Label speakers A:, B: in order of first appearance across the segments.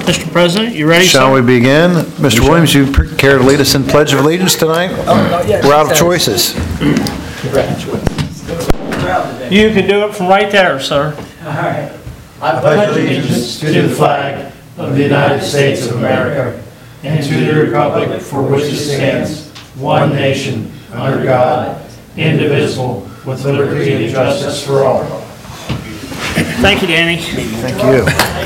A: Mr. President, you ready,
B: Shall
A: sir?
B: we begin? Mr. Williams, you care to lead us in Pledge of Allegiance tonight? We're out of choices.
A: You can do it from right there, sir.
C: I pledge allegiance to the flag of the United States of America and to the republic for which it stands, one nation, under God, indivisible, with liberty and justice for all.
A: Thank you, Danny.
B: Thank you.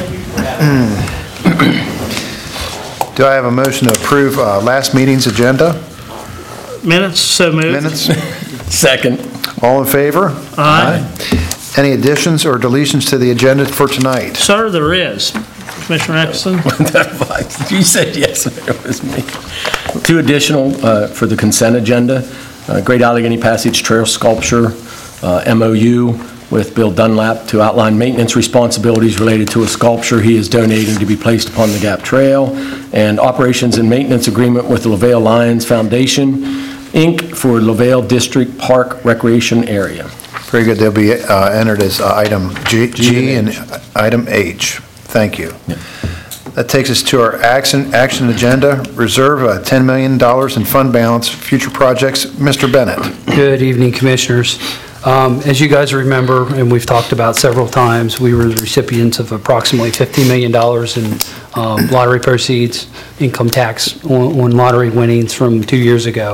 B: Do I have a motion to approve last meeting's agenda?
A: Minutes, so moved.
B: Minutes?
D: Second.
B: All in favor?
A: Aye.
B: Any additions or deletions to the agenda for tonight?
A: Sir, there is. Commissioner Nicholson?
D: You said yes, it was me. Two additional for the consent agenda. Great Allegheny Passage Trail Sculpture MOU with Bill Dunlap to outline maintenance responsibilities related to a sculpture he is donating to be placed upon the Gap Trail, and operations and maintenance agreement with the LaVale Lions Foundation, Inc. for LaVale District Park Recreation Area.
B: Very good. They'll be entered as item G and item H. Thank you.
D: Yeah.
B: That takes us to our action agenda. Reserve $10 million in fund balance for future projects. Mr. Bennett.
E: Good evening, Commissioners. As you guys remember, and we've talked about several times, we were the recipients of approximately $15 million in lottery proceeds, income tax on lottery winnings from 2 years ago.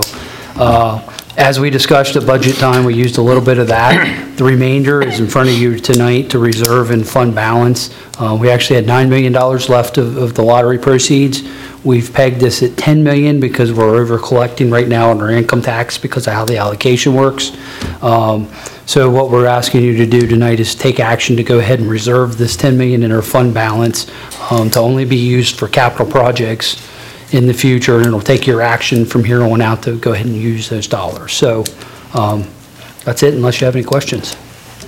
E: As we discussed at budget time, we used a little bit of that. The remainder is in front of you tonight to reserve and fund balance. We actually had $9 million left of the lottery proceeds. We've pegged this at $10 million because we're over collecting right now on our income tax because of how the allocation works. So what we're asking you to do tonight is take action to go ahead and reserve this $10 million in our fund balance to only be used for capital projects in the future, and it'll take your action from here on out to go ahead and use those dollars. So that's it, unless you have any questions.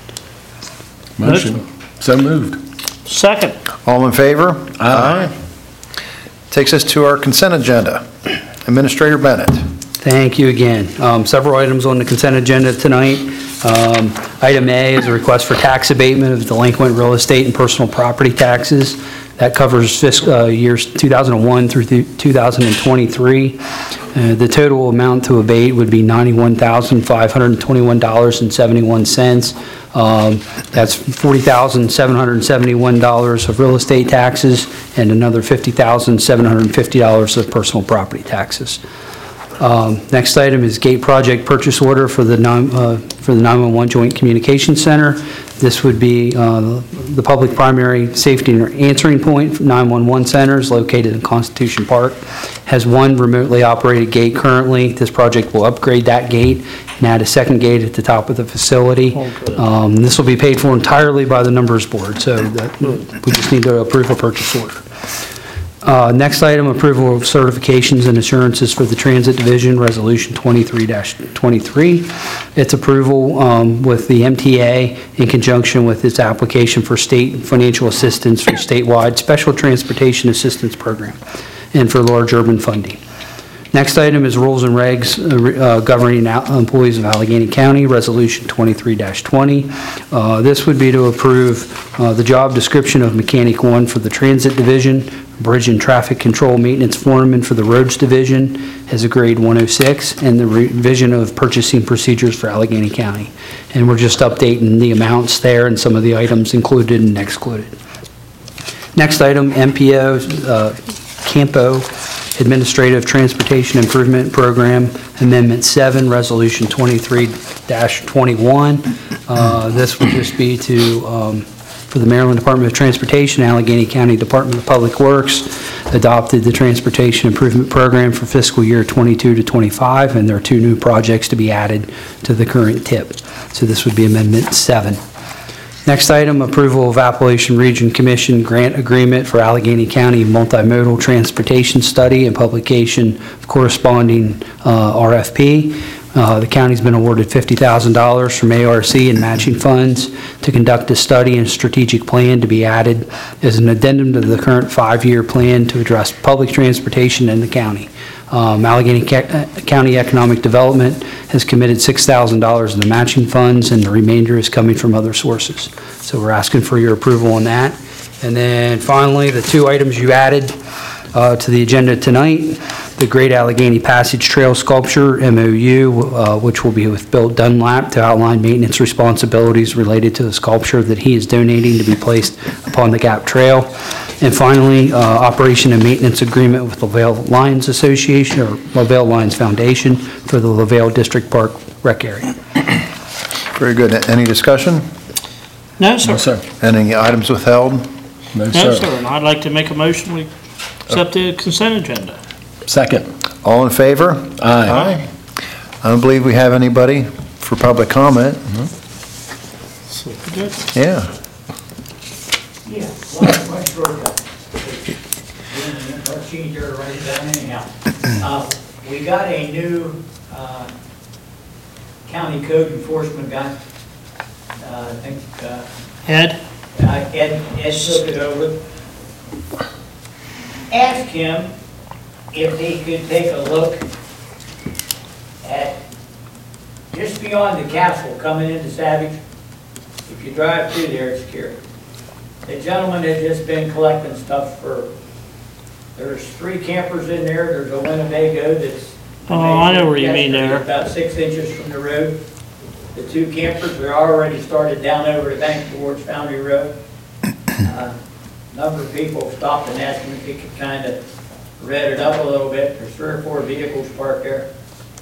D: Motion. So moved.
A: Second.
B: All in favor? Aye. Takes us to our consent agenda. Administrator Bennett.
E: Thank you again. Several items on the consent agenda tonight. Item A is a request for tax abatement of delinquent real estate and personal property taxes. That covers fiscal years 2001 through 2023. The total amount to abate would be $91,521.71. That's $40,771 of real estate taxes and another $50,750 of personal property taxes. Next item is gate project purchase order for the 911 Joint Communications Center. This would be the public primary safety and answering point for 911 centers located in Constitution Park. Has one remotely operated gate currently. This project will upgrade that gate and add a second gate at the top of the facility. This will be paid for entirely by the numbers board, so we just need to approve a purchase order. Next item, approval of certifications and assurances for the Transit Division, Resolution 23-23. Its approval with the MTA in conjunction with its application for state financial assistance for statewide Special Transportation Assistance Program and for large urban funding. Next item is rules and regs governing employees of Allegheny County, Resolution 23-20. This would be to approve the job description of Mechanic 1 for the Transit Division, Bridge and Traffic Control Maintenance Foreman for the Roads Division has a grade 106, and the revision of purchasing procedures for Allegheny County. And we're just updating the amounts there and some of the items included and excluded. Next item, MPO, Campo Administrative Transportation Improvement Program, Amendment 7, Resolution 23-21. This would just be to for the Maryland Department of Transportation, Allegheny County Department of Public Works adopted the Transportation Improvement Program for fiscal year 22 to 25, and there are 2 new projects to be added to the current TIP. So this would be Amendment 7. Next item, approval of Appalachian Region Commission grant agreement for Allegheny County multimodal transportation study and publication of corresponding RFP. The county's been awarded $50,000 from ARC and matching funds to conduct a study and strategic plan to be added as an addendum to the current 5-year plan to address public transportation in the county. Allegheny County Economic Development has committed $6,000 in the matching funds, and the remainder is coming from other sources. So we're asking for your approval on that. And then finally, the two items you added to the agenda tonight, the Great Allegheny Passage Trail Sculpture, MOU, which will be with Bill Dunlap to outline maintenance responsibilities related to the sculpture that he is donating to be placed upon the Gap Trail. And finally, operation and maintenance agreement with LaVale Lions Association, or LaVale Lions Foundation, for the LaVale District Park Rec Area.
B: Very good. Any discussion?
A: No, sir.
D: No, sir.
B: Any items withheld?
D: No,
A: No,
D: sir.
A: sir. And I'd like to make a motion, we accept the consent agenda.
D: Second.
B: All in favor?
D: Aye.
B: I don't believe we have anybody for public comment.
A: So, good.
B: Yeah.
C: Yeah, one short cut. Much easier to write it down anyhow. We got a new county code enforcement guy. I think
A: Ed?
C: Ed took it over. Ask him if he could take a look at, just beyond the castle coming into Savage. If you drive through there, it's scary. The gentleman has just been collecting stuff there's 3 campers in there, there's a Winnebago that's.
A: Oh, I know where you mean there.
C: About 6 inches from the road. The 2 campers are already started down over the bank towards Foundry Road. Number of people stopped and asked him if he could kind of red it up a little bit. There's 3 or 4 vehicles parked there.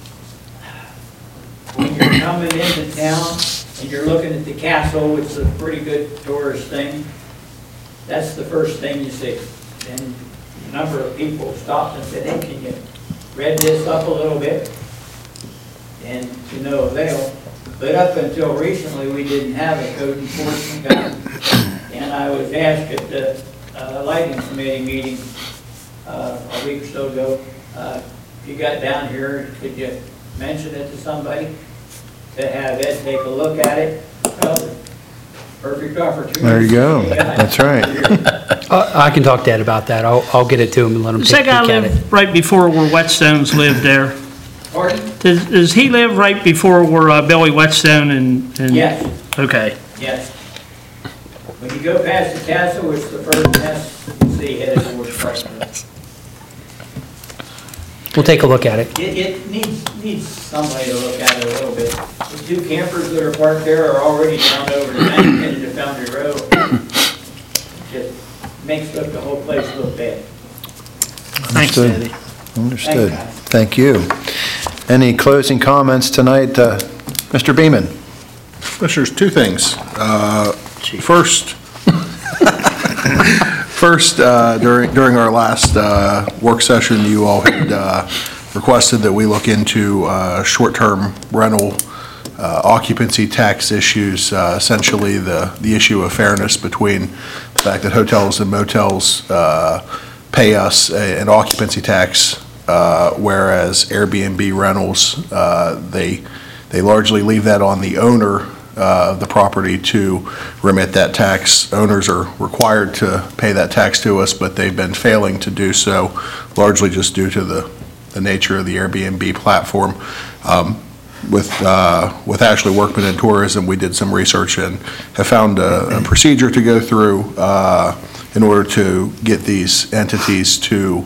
C: When you're coming into town and you're looking at the castle, it's a pretty good tourist thing. That's the first thing you see. And a number of people stopped and said, hey, can you red this up a little bit? And to no avail. But up until recently, we didn't have a code enforcement guy. And I was asked at the lighting committee meeting a week or so ago, if you got down here, could you mention it to somebody to have Ed take a look at it? Well, perfect opportunity.
B: There you go. That's right.
E: I can talk to Ed about that. I'll get it to him and let him
A: Does
E: take
A: that
E: a
A: guy
E: peek at it.
A: live right before where Whetstones lived there?
C: Pardon?
A: Does he live right before where Billy Whetstone and?
C: Yes.
A: Okay.
C: Yes. When you go past the castle, it's the first mess you see headed towards Parkville.
E: We'll take a look at it.
C: It needs somebody to look at it a little bit. The 2 campers that are parked there are already down over the bank into Foundry Road. Just makes the whole place look bad.
A: Thanks,
B: Understood.
A: Eddie.
B: Understood.
C: Thanks, guys.
B: Thank you. Any closing comments tonight? Mr. Beaman?
F: Commissioners, 2 things. First, during our last work session, you all had requested that we look into short-term rental occupancy tax issues, essentially the issue of fairness between the fact that hotels and motels pay us an occupancy tax, whereas Airbnb rentals, they largely leave that on the owner of the property to remit that tax. Owners are required to pay that tax to us, but they've been failing to do so, largely just due to the nature of the Airbnb platform. With Ashley Workman and Tourism, we did some research and have found a procedure to go through in order to get these entities to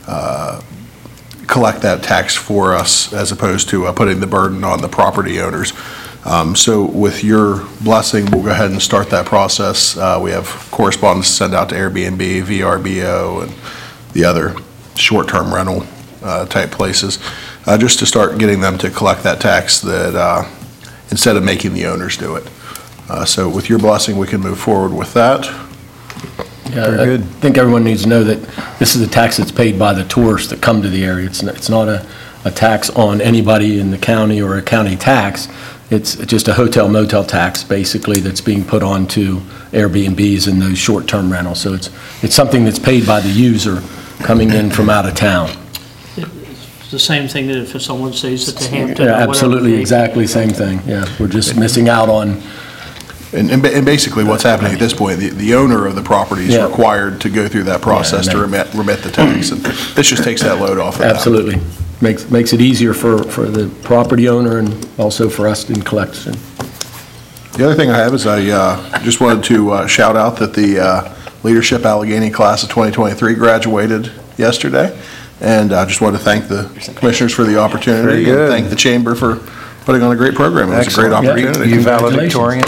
F: collect that tax for us, as opposed to putting the burden on the property owners. So with your blessing, we'll go ahead and start that process. We have correspondence to send out to Airbnb, VRBO, and the other short-term rental type places, just to start getting them to collect that tax that instead of making the owners do it. So with your blessing, we can move forward with that.
D: Yeah,
B: Very good.
D: I think everyone needs to know that this is a tax that's paid by the tourists that come to the area. It's not a tax on anybody in the county or a county tax. It's just a hotel motel tax, basically, that's being put onto Airbnbs and those short-term rentals. So it's something that's paid by the user coming in from out of town.
A: It's the same thing that if someone stays at the Hampton
D: Yeah,
A: or whatever.
D: absolutely, exactly, same thing, yeah. We're just missing out on,
F: And basically, what's happening at this point, the owner of the property is
D: Yeah.
F: required to go through that process
D: Yeah,
F: to
D: and
F: remit the tax, and this just takes that load off of them.
D: absolutely. Makes it easier for the property owner and also for us in collection.
F: The other thing I have is I just wanted to shout out that the Leadership Allegheny Class of 2023 graduated yesterday, and I just want to thank the commissioners for the opportunity.
B: Very good.
F: And thank the chamber for putting on a great program. It was a great
B: Excellent.
F: opportunity.
B: You valedictorian?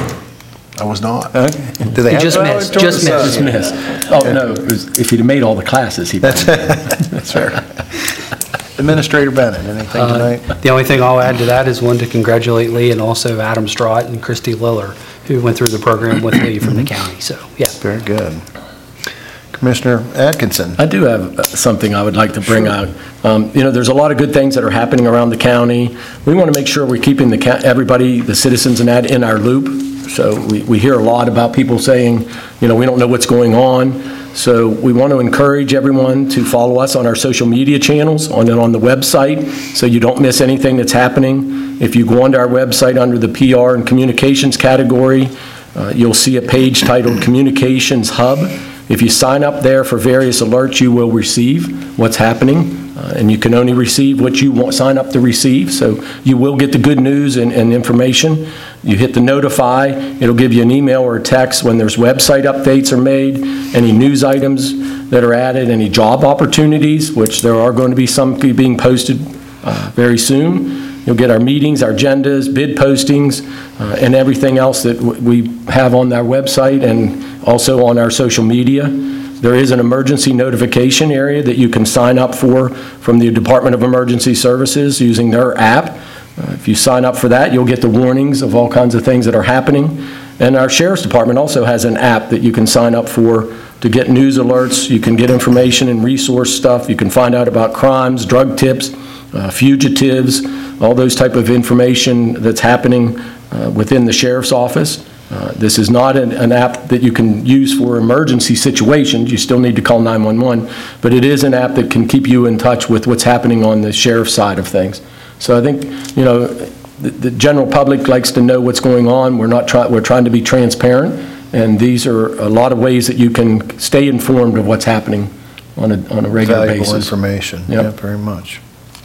F: I was not.
B: Okay. Do they
E: He
B: have
E: just missed,
B: valedictorian?
E: just missed.
D: Dismissed. Oh, no, it was- if he'd have made all the classes, he'd.
B: That's fair. Administrator Bennett, anything tonight?
E: The only thing I'll add to that is one to congratulate Lee and also Adam Strott and Christy Liller, who went through the program with Lee from the county, so, yeah.
B: Very good. Commissioner Atkinson?
D: I do have something I would like to bring out. There's a lot of good things that are happening around the county. We want to make sure we're keeping everybody, the citizens in our loop. So we hear a lot about people saying, we don't know what's going on. So we want to encourage everyone to follow us on our social media channels, on the website, so you don't miss anything that's happening. If you go onto our website under the PR and communications category, you'll see a page titled Communications Hub. If you sign up there for various alerts, you will receive what's happening, and you can only receive what you sign up to receive, so you will get the good news and information. You hit the notify, it'll give you an email or a text when there's website updates are made, any news items that are added, any job opportunities, which there are going to be some being posted very soon. You'll get our meetings, our agendas, bid postings, and everything else that we have on our website and also on our social media. There is an emergency notification area that you can sign up for from the Department of Emergency Services using their app. If you sign up for that, you'll get the warnings of all kinds of things that are happening. And our Sheriff's Department also has an app that you can sign up for to get news alerts. You can get information and resource stuff. You can find out about crimes, drug tips, fugitives, all those type of information that's happening within the Sheriff's Office. This is not an app that you can use for emergency situations. You still need to call 911, but it is an app that can keep you in touch with what's happening on the sheriff's side of things. So I think, the general public likes to know what's going on. We're trying to be transparent, and these are a lot of ways that you can stay informed of what's happening on a regular basis.
B: Valuable information.
D: Yep.
B: Yeah, very much.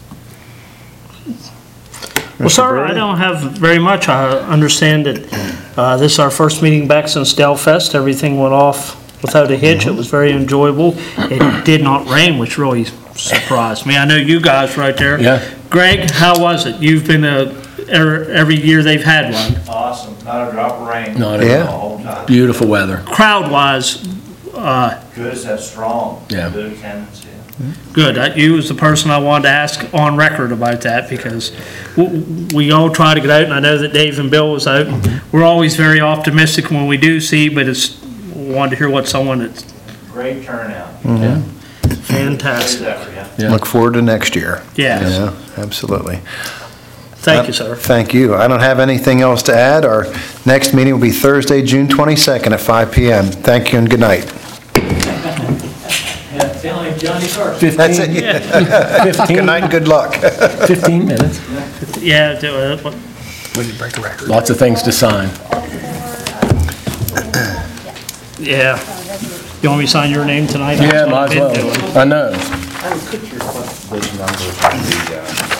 A: Well, sir, I don't have very much. I understand that this is our first meeting back since Dell Fest. Everything went off without a hitch. It was very enjoyable. It did not rain, which really surprised me. I know you guys right there.
D: Yeah.
A: Greg, how was it? You've been every year they've had one.
C: Awesome, not a drop of rain.
D: Not
B: at
C: The whole time.
D: Beautiful weather.
A: Crowd-wise,
C: Good as that strong.
D: Yeah.
C: Good attendance, yeah.
A: good. You was the person I wanted to ask on record about that because we all try to get out, and I know that Dave and Bill was out. We're always very optimistic when we do see, but wanted to hear what someone that's
C: Great turnout.
D: Yeah.
A: fantastic.
C: Good effort, yeah.
D: Yeah.
B: Look forward to next year.
A: Yes.
B: Yeah, absolutely.
A: Thank you, sir.
B: Thank you. I don't have anything else to add. Our next meeting will be Thursday, June 22nd at 5 p.m. Thank you and good night.
C: Sound like Johnny Carson.
D: 15,
B: That's it.
D: 15,
B: Good night and good luck.
D: 15 minutes.
A: Yeah,
D: Lots of things to sign.
A: yeah. You want me to sign your name tonight?
D: Yeah,
A: That's what
D: might
A: I've
D: as
A: been
D: well.
A: doing.
D: I know.
G: I would put your those numbers on the